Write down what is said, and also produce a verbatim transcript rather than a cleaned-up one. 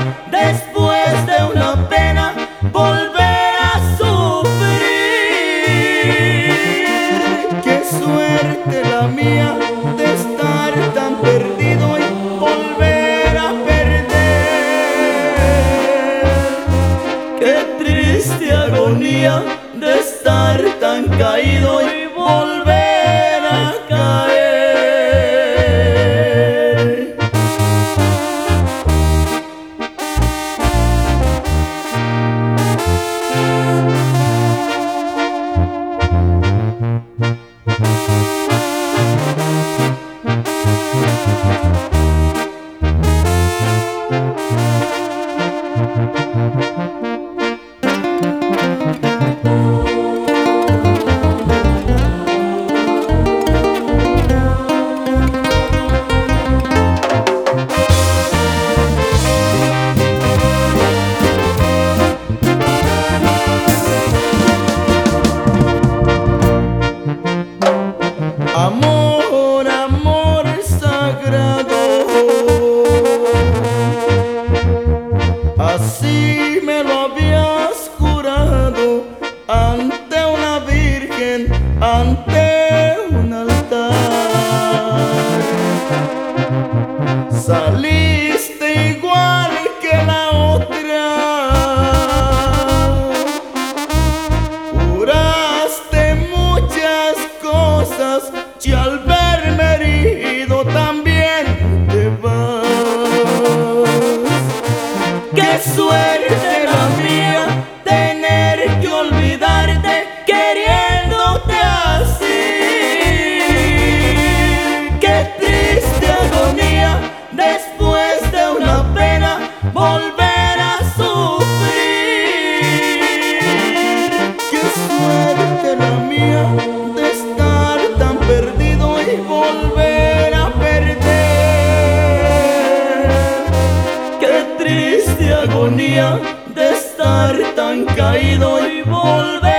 después de una pena volver a sufrir. Qué suerte la mía de estar tan perdido y volver a perder. Qué triste agonía de estar tan caído y volver a caer. Amor, amor sagrado, así me lo habías jurado ante una virgen, ante un altar. Saliste igual que la otra, juraste muchas cosas y al verme herido también te vas. Qué suerte la mía tener que olvidarte queriéndote así. Qué triste agonía después de una pena volver a sufrir. Qué suerte la mía de estar tan perdido y volver a perder. Qué triste agonía de estar tan caído y volver